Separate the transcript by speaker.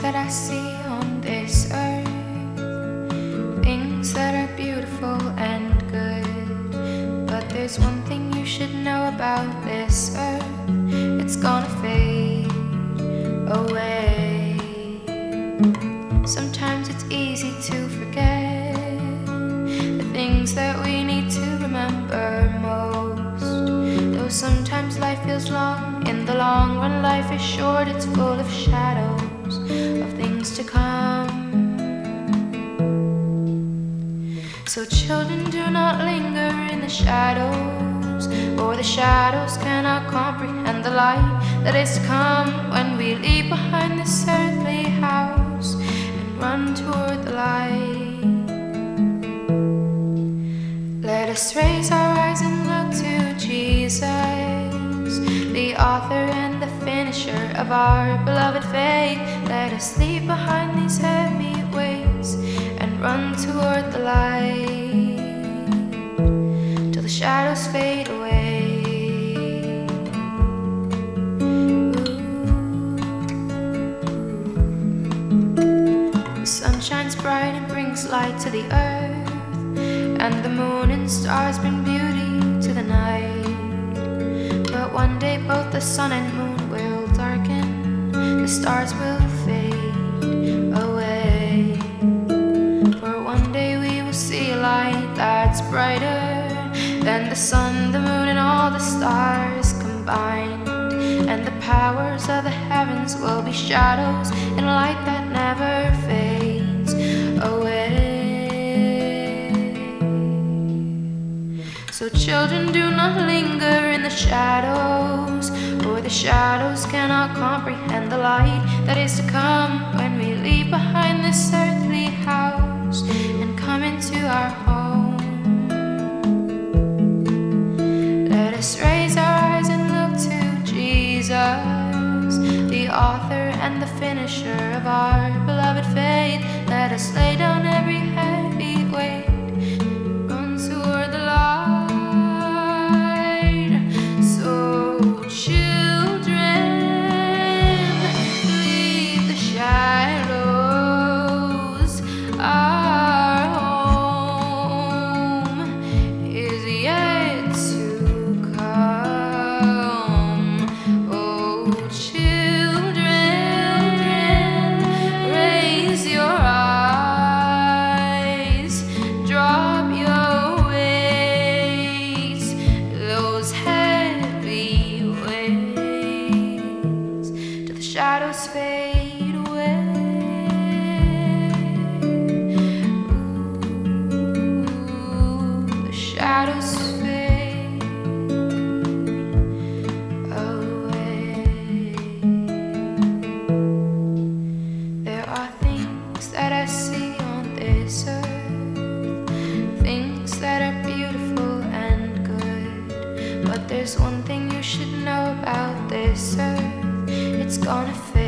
Speaker 1: that I see on this earth, things that are beautiful and good. But there's one thing you should know about this earth: it's gonna fade away. Sometimes it's easy to forget the things that we need to remember most. Though sometimes life feels long, in the long run life is short. It's full of shadows of things to come. So children, do not linger in the shadows, for the shadows cannot comprehend the light that is to come when we leave behind this earthly house and run toward the light. Let us raise our eyes and look to Jesus, the author and the finisher of our beloved faith. Let us leave behind these heavy weights and run toward the light till the shadows fade away. The sun shines bright and brings light to the earth, and the moon and stars bring beauty to the night. But one day both the sun and moon will darken, the stars will fade away. For one day we will see a light that's brighter than the sun, the moon, and all the stars combined. And the powers of the heavens will be shadows in a light that never fades away. So children, do not linger in the shadows, for the shadows cannot comprehend the light that is to come when we leave behind this earthly house and come into our home. Let us raise our eyes and look to Jesus, the author and the finisher of our beloved faith. Let us lay down every heavy weight, run toward the light. Shadows fade away. Ooh, the shadows fade away. There are things that I see on this earth, things that are beautiful and good. But there's one thing you should know about this earth: it's gonna fade.